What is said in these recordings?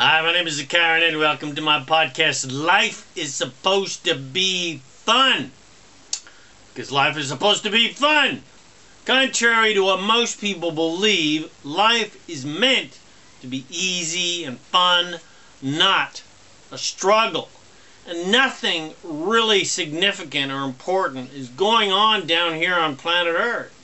Hi, my name is Karen and welcome to my podcast. Life is supposed to be fun. Because life is supposed to be fun. Contrary to what most people believe, life is meant to be easy and fun, not a struggle. And nothing really significant or important is going on down here on planet Earth.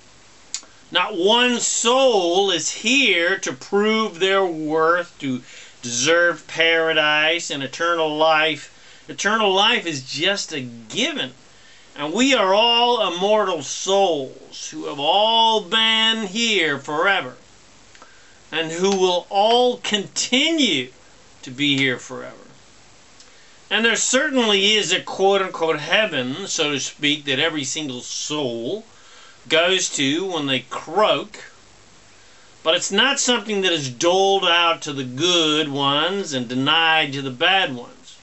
Not one soul is here to prove their worth, to deserve paradise and eternal life. Eternal life is just a given. And we are all immortal souls who have all been here forever and who will all continue to be here forever. And there certainly is a quote-unquote heaven, so to speak, that every single soul goes to when they croak. But it's not something that is doled out to the good ones and denied to the bad ones.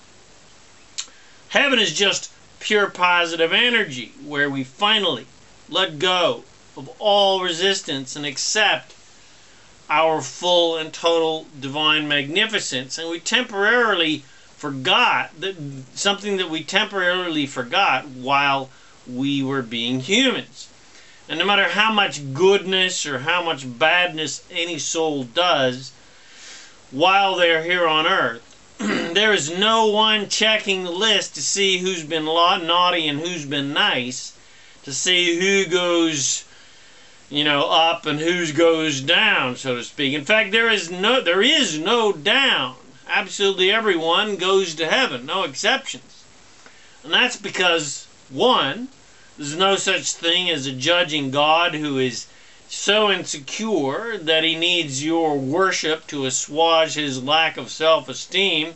Heaven is just pure positive energy where we finally let go of all resistance and accept our full and total divine magnificence. And we temporarily forgot that something that we temporarily forgot while we were being humans. And no matter how much goodness or how much badness any soul does while they're here on earth, there is no one checking the list to see who's been naughty and who's been nice, to see who goes, up and who goes down, so to speak. In fact, there is no down. Absolutely everyone goes to heaven, no exceptions. And that's because, one, there's no such thing as a judging God who is so insecure that he needs your worship to assuage his lack of self-esteem.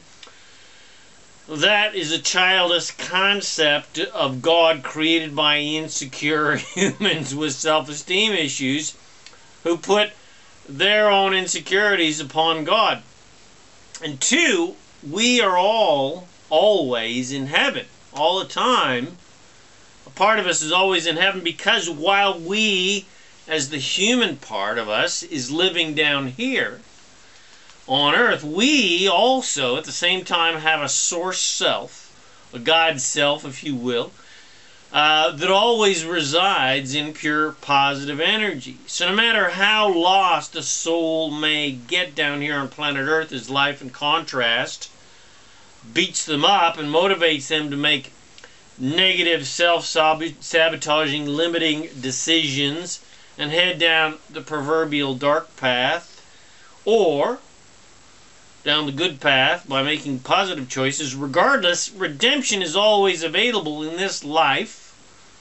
That is a childish concept of God created by insecure humans with self-esteem issues who put their own insecurities upon God. And two, we are all always in heaven, all the time. A part of us is always in heaven because while we, as the human part of us, is living down here on earth, we also at the same time have a source self, a God self, if you will, that always resides in pure positive energy. So no matter how lost a soul may get down here on planet Earth as life in contrast beats them up and motivates them to make negative, self-sabotaging, limiting decisions and head down the proverbial dark path, or down the good path by making positive choices. Regardless, redemption is always available in this life,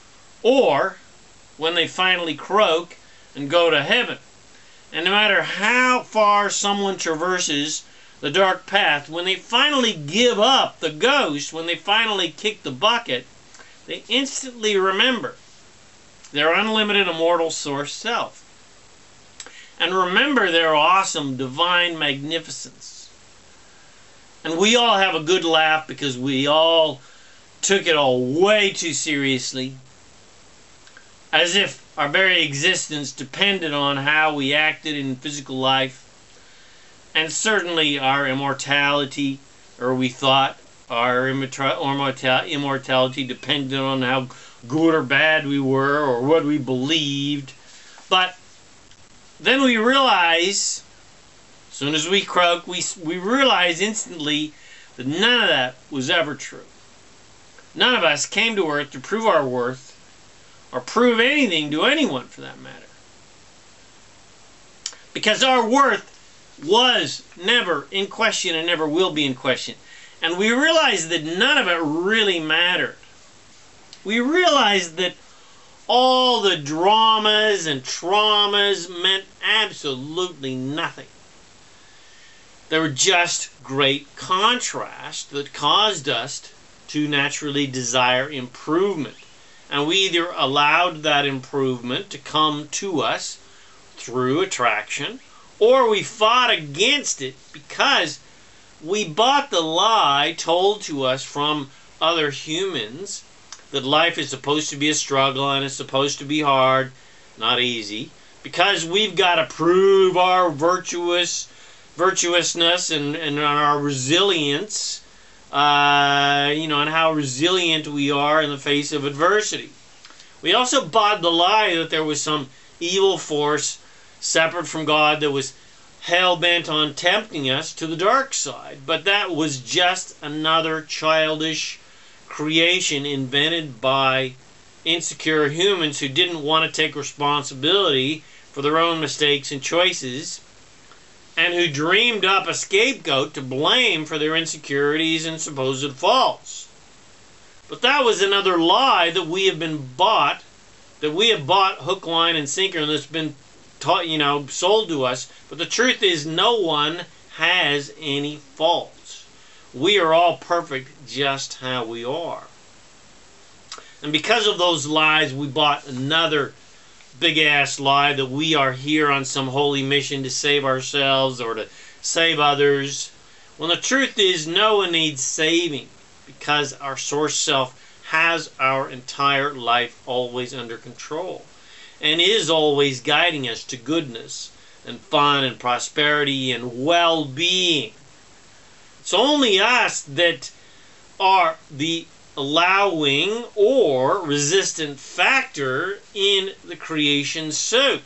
or when they finally croak and go to heaven. And no matter how far someone traverses the dark path, when they finally give up the ghost, when they finally kick the bucket, they instantly remember their unlimited immortal source self. And remember their awesome divine magnificence. And we all have a good laugh because we all took it all way too seriously, as if our very existence depended on how we acted in physical life. And certainly our immortality, or we thought our immortality depended on how good or bad we were or what we believed. But then we realize, as soon as we croak, we realize instantly that none of that was ever true. None of us came to earth to prove our worth or prove anything to anyone for that matter. Because our worth was never in question and never will be in question. And we realized that none of it really mattered. We realized that all the dramas and traumas meant absolutely nothing. They were just great contrast that caused us to naturally desire improvement. And we either allowed that improvement to come to us through attraction, or we fought against it because we bought the lie told to us from other humans that life is supposed to be a struggle and it's supposed to be hard, not easy, because we've got to prove our virtuous virtuousness and our resilience, and how resilient we are in the face of adversity. We also bought the lie that there was some evil force separate from God that was hell-bent on tempting us to the dark side. But that was just another childish creation invented by insecure humans who didn't want to take responsibility for their own mistakes and choices, and who dreamed up a scapegoat to blame for their insecurities and supposed faults. But that was another lie that we have bought hook, line, and sinker, and that's been taught, sold to us. But the truth is, no one has any faults. We are all perfect just how we are. And because of those lies, we bought another big-ass lie that we are here on some holy mission to save ourselves or to save others. When the truth is, no one needs saving, because our source self has our entire life always under control and is always guiding us to goodness and fun and prosperity and well-being. It's only us that are the allowing or resistant factor in the creation soup.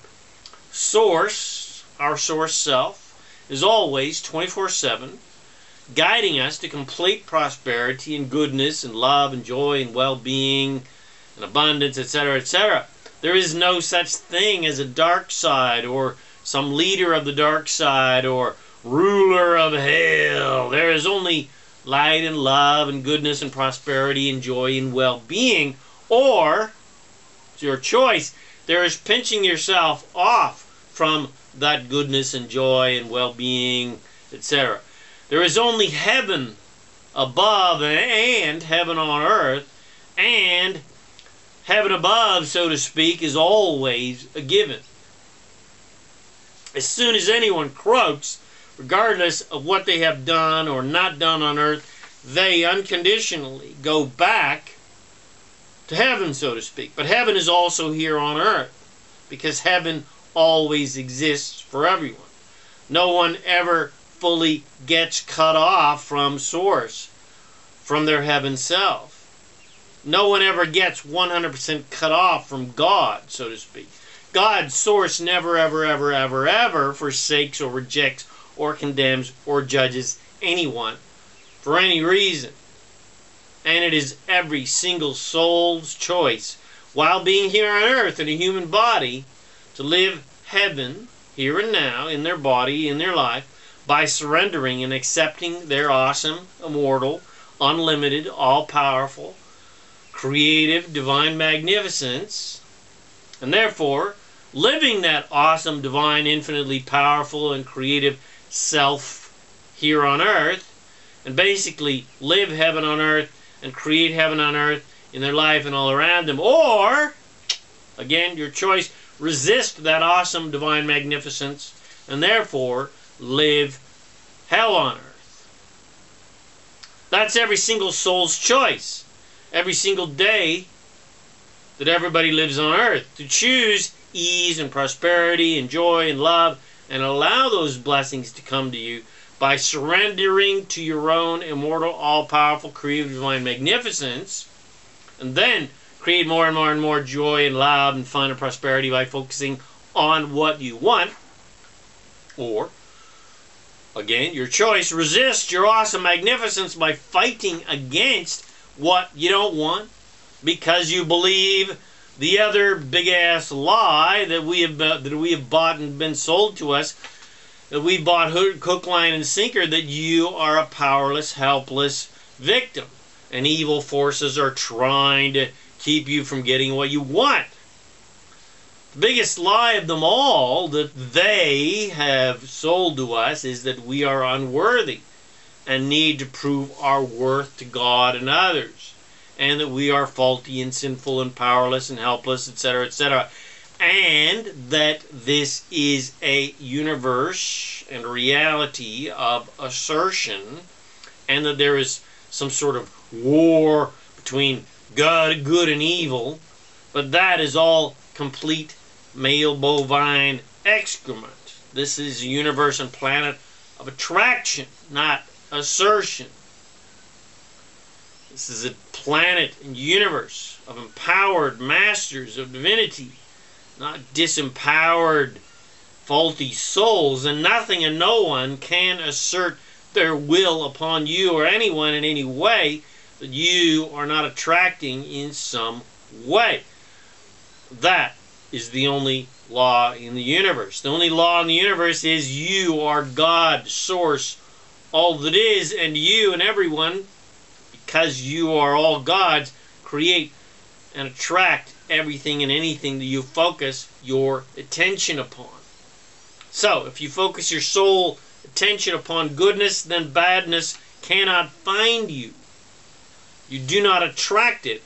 Our source self, is always 24/7 guiding us to complete prosperity and goodness and love and joy and well-being and abundance, etc., etc. There is no such thing as a dark side or some leader of the dark side or ruler of hell. There is only light and love and goodness and prosperity and joy and well-being. Or, it's your choice, there is pinching yourself off from that goodness and joy and well-being, etc. There is only heaven above and heaven on earth, and heaven above, so to speak, is always a given. As soon as anyone croaks, regardless of what they have done or not done on earth, they unconditionally go back to heaven, so to speak. But heaven is also here on earth, because heaven always exists for everyone. No one ever fully gets cut off from source, from their heaven self. No one ever gets 100% cut off from God, so to speak. God's source never, ever, ever, ever, ever forsakes or rejects or condemns or judges anyone for any reason. And it is every single soul's choice, while being here on earth in a human body, to live heaven here and now in their body, in their life, by surrendering and accepting their awesome, immortal, unlimited, all-powerful, creative, divine magnificence, and therefore living that awesome, divine, infinitely powerful, and creative self here on earth, and basically live heaven on earth and create heaven on earth in their life and all around them. Or, again, your choice, resist that awesome, divine magnificence, and therefore live hell on earth. That's every single soul's choice. Every single day that everybody lives on earth, to choose ease and prosperity and joy and love, and allow those blessings to come to you by surrendering to your own immortal, all-powerful, creative, divine magnificence, and then create more and more and more joy and love and fun and prosperity by focusing on what you want. Or, again, your choice, resist your awesome magnificence by fighting against what you don't want, because you believe the other big-ass lie that we have bought and been sold to us, that we bought hook, line, and sinker, that you are a powerless, helpless victim, and evil forces are trying to keep you from getting what you want. The biggest lie of them all that they have sold to us is that we are unworthy and need to prove our worth to God and others, and that we are faulty and sinful and powerless and helpless, etc., etc., and that this is a universe and reality of assertion, and that there is some sort of war between good and evil, but that is all complete male bovine excrement. This is a universe and planet of attraction, not assertion. This is a planet and universe of empowered masters of divinity, not disempowered, faulty souls, and nothing and no one can assert their will upon you or anyone in any way that you are not attracting in some way. That is the only law in the universe. The only law in the universe is you are God, source, all that is, and you and everyone, because you are all gods, create and attract everything and anything that you focus your attention upon. So, if you focus your soul attention upon goodness, then badness cannot find you. You do not attract it.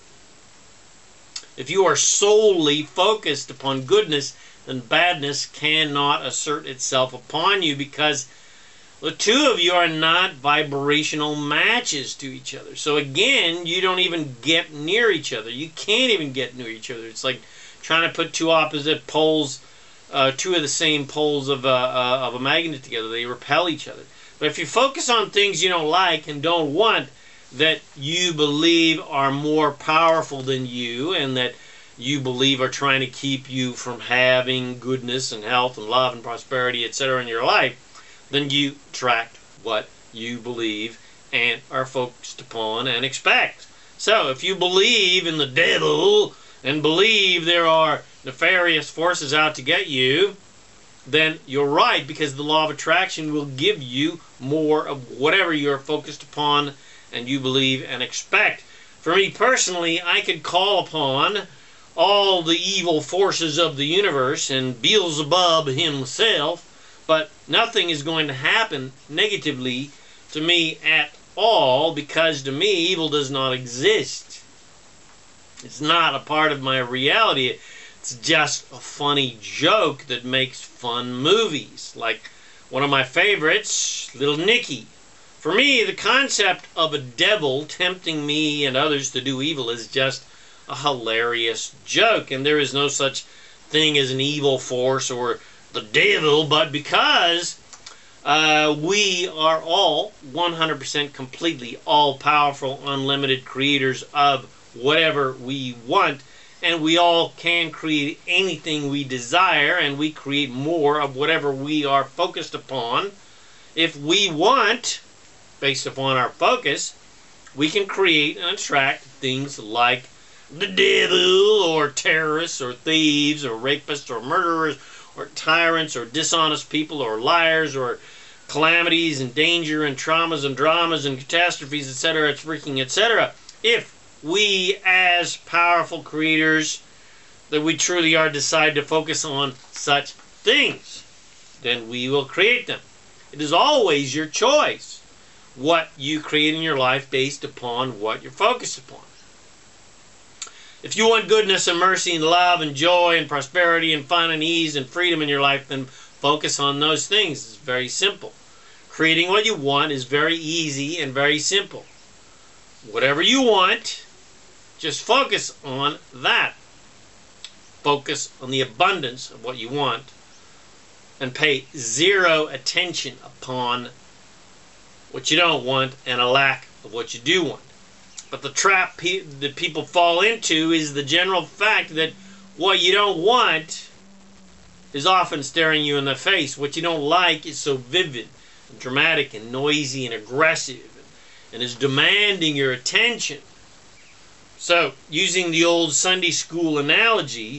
If you are solely focused upon goodness, then badness cannot assert itself upon you, because the two of you are not vibrational matches to each other. So again, you don't even get near each other. You can't even get near each other. It's like trying to put two opposite poles, two of the same poles of a magnet together. They repel each other. But if you focus on things you don't like and don't want, that you believe are more powerful than you, and that you believe are trying to keep you from having goodness and health and love and prosperity, etc. in your life, then you attract what you believe and are focused upon and expect. So if you believe in the devil and believe there are nefarious forces out to get you, then you're right, because the law of attraction will give you more of whatever you're focused upon and you believe and expect. For me personally, I could call upon all the evil forces of the universe and Beelzebub himself, but nothing is going to happen negatively to me at all, because to me evil does not exist. It's not a part of my reality. It's just a funny joke that makes fun movies. Like one of my favorites, Little Nicky. For me, the concept of a devil tempting me and others to do evil is just a hilarious joke, and there is no such thing as an evil force or the devil, but because we are all 100% completely all-powerful, unlimited creators of whatever we want, and we all can create anything we desire, and we create more of whatever we are focused upon. If we want, based upon our focus, we can create and attract things like the devil, or terrorists, or thieves, or rapists, or murderers, or tyrants, or dishonest people, or liars, or calamities, and danger, and traumas, and dramas, and catastrophes, etc., etc. If we, as powerful creators that we truly are, decide to focus on such things, then we will create them. It is always your choice what you create in your life based upon what you're focused upon. If you want goodness and mercy and love and joy and prosperity and fun and ease and freedom in your life, then focus on those things. It's very simple. Creating what you want is very easy and very simple. Whatever you want, just focus on that. Focus on the abundance of what you want and pay zero attention upon what you don't want and a lack of what you do want. But the trap that people fall into is the general fact that what you don't want is often staring you in the face. What you don't like is so vivid and dramatic and noisy and aggressive and is demanding your attention. So, using the old Sunday school analogy,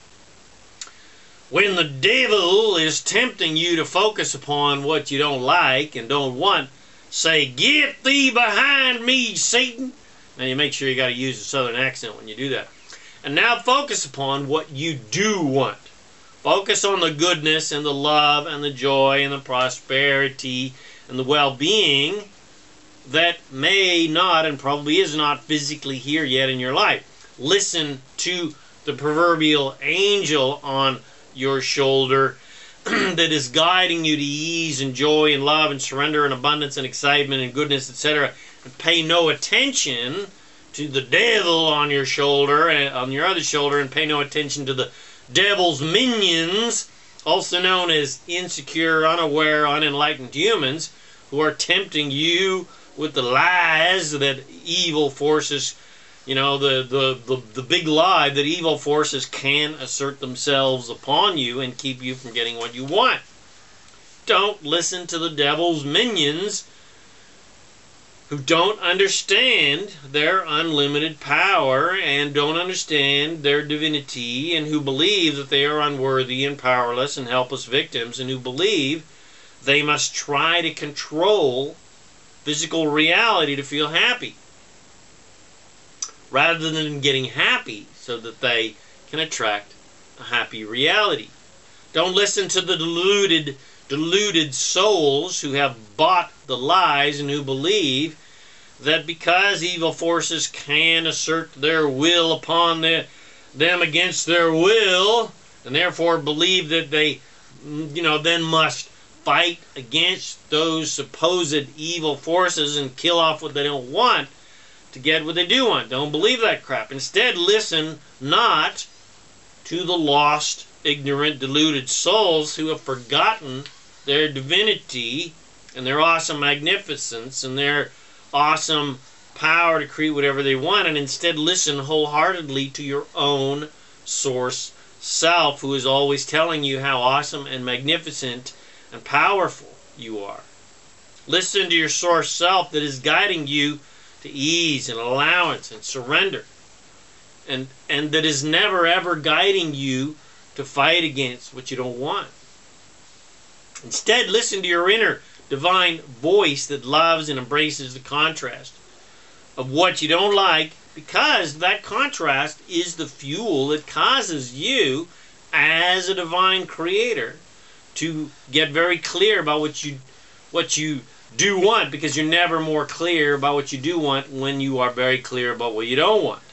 when the devil is tempting you to focus upon what you don't like and don't want, say, "Get thee behind me, Satan." Now you make sure you got to use a southern accent when you do that. And now focus upon what you do want. Focus on the goodness and the love and the joy and the prosperity and the well-being that may not and probably is not physically here yet in your life. Listen to the proverbial angel on your shoulder that is guiding you to ease and joy and love and surrender and abundance and excitement and goodness, etc. And pay no attention to the devil on your shoulder and on your other shoulder, and pay no attention to the devil's minions also known as insecure, unaware, unenlightened humans, who are tempting you with the lies that evil forces, the big lie that evil forces can assert themselves upon you and keep you from getting what you want. Don't listen to the devil's minions who don't understand their unlimited power and don't understand their divinity, and who believe that they are unworthy and powerless and helpless victims, and who believe they must try to control physical reality to feel happy, rather than getting happy so that they can attract a happy reality. Don't listen to the deluded souls who have bought the lies and who believe that because evil forces can assert their will upon them against their will, and therefore believe that they then must fight against those supposed evil forces and kill off what they don't want to get what they do want. Don't believe that crap. Instead, listen not to the lost, ignorant, deluded souls who have forgotten their divinity and their awesome magnificence and their awesome power to create whatever they want, and instead listen wholeheartedly to your own source self, who is always telling you how awesome and magnificent and powerful you are. Listen to your source self that is guiding you to ease and allowance and surrender, and that is never ever guiding you to fight against what you don't want. Instead, listen to your inner divine voice that loves and embraces the contrast of what you don't like, because that contrast is the fuel that causes you as a divine creator to get very clear about what you do want, because you're never more clear about what you do want when you are very clear about what you don't want.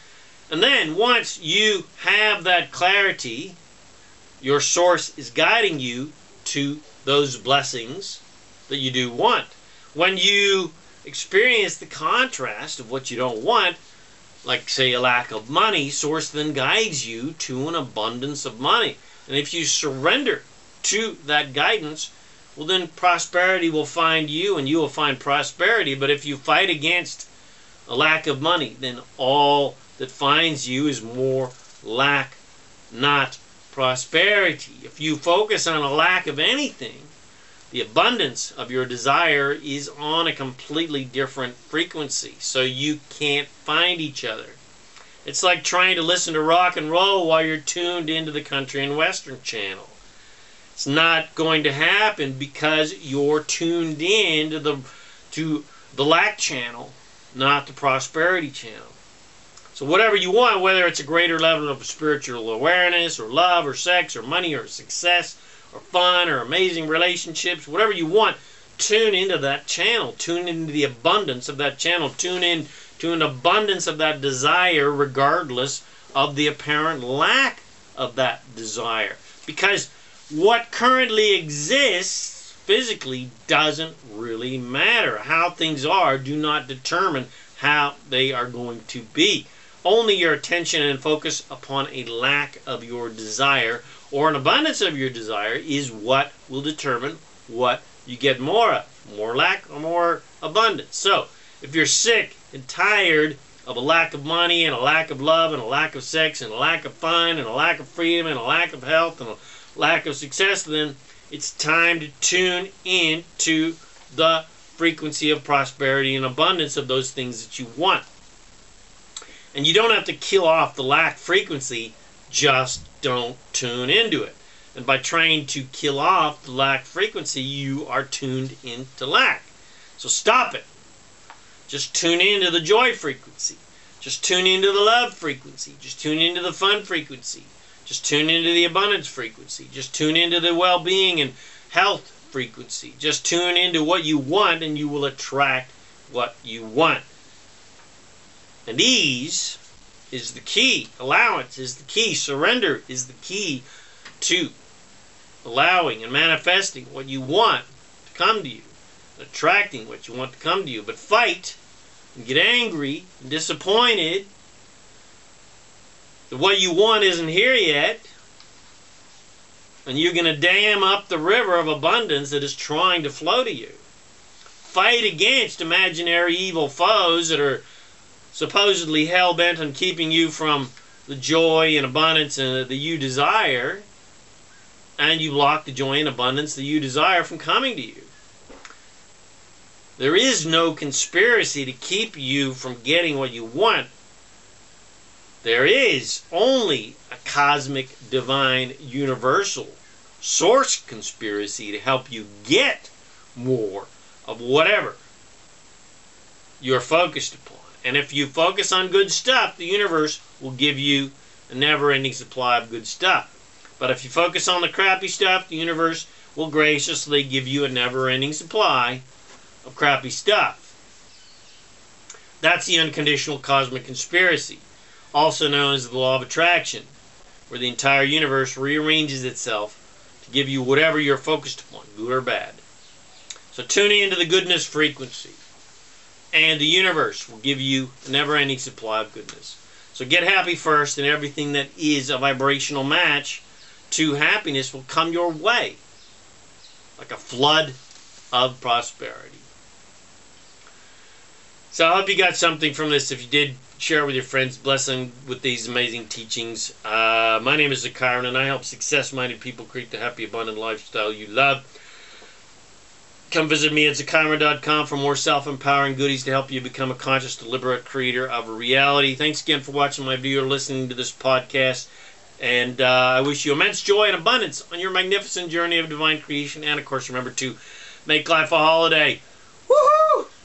And then once you have that clarity, your source is guiding you to those blessings that you do want. When you experience the contrast of what you don't want, like say a lack of money, source then guides you to an abundance of money. And if you surrender to that guidance, well, then prosperity will find you and you will find prosperity. But if you fight against a lack of money, then all that finds you is more lack, not prosperity. If you focus on a lack of anything, the abundance of your desire is on a completely different frequency, so you can't find each other. It's like trying to listen to rock and roll while you're tuned into the country and western channel. It's not going to happen because you're tuned in to the lack channel, not the prosperity channel. So whatever you want, whether it's a greater level of spiritual awareness or love or sex or money or success or fun or amazing relationships, whatever you want, tune into that channel. Tune into the abundance of that channel. Tune in to an abundance of that desire regardless of the apparent lack of that desire. Because what currently exists physically doesn't really matter. How things are do not determine how they are going to be. Only your attention and focus upon a lack of your desire or an abundance of your desire is what will determine what you get more of. More lack or more abundance. So, if you're sick and tired of a lack of money and a lack of love and a lack of sex and a lack of fun and a lack of freedom and a lack of health and a lack of success, then it's time to tune in to the frequency of prosperity and abundance of those things that you want. And you don't have to kill off the lack frequency, just don't tune into it. And by trying to kill off the lack frequency, you are tuned into lack. So stop it. Just tune into the joy frequency. Just tune into the love frequency. Just tune into the fun frequency. Just tune into the abundance frequency. Just tune into the well-being and health frequency. Just tune into what you want and you will attract what you want. And ease is the key. Allowance is the key. Surrender is the key to allowing and manifesting what you want to come to you. Attracting what you want to come to you. But fight and get angry and disappointed that what you want isn't here yet, And you're going to dam up the river of abundance that is trying to flow to you. Fight against imaginary evil foes that are supposedly hell-bent on keeping you from the joy and abundance that you desire. And you block the joy and abundance that you desire from coming to you. There is no conspiracy to keep you from getting what you want. There is only a cosmic, divine, universal source conspiracy to help you get more of whatever you're focused upon. And if you focus on good stuff, the universe will give you a never-ending supply of good stuff. But if you focus on the crappy stuff, the universe will graciously give you a never-ending supply of crappy stuff. That's the unconditional cosmic conspiracy, also known as the law of attraction, where the entire universe rearranges itself to give you whatever you're focused upon, good or bad. So tune into the goodness frequency, and the universe will give you a never-ending supply of goodness. So get happy first, and everything that is a vibrational match to happiness will come your way like a flood of prosperity. So I hope you got something from this. If you did, share it with your friends. Bless them with these amazing teachings. My name is Zakaran, and I help success-minded people create the happy, abundant lifestyle you love. Come visit me at Zakaran.com for more self-empowering goodies to help you become a conscious, deliberate creator of reality. Thanks again for watching my video or listening to this podcast. And I wish you immense joy and abundance on your magnificent journey of divine creation. And, of course, remember to make life a holiday.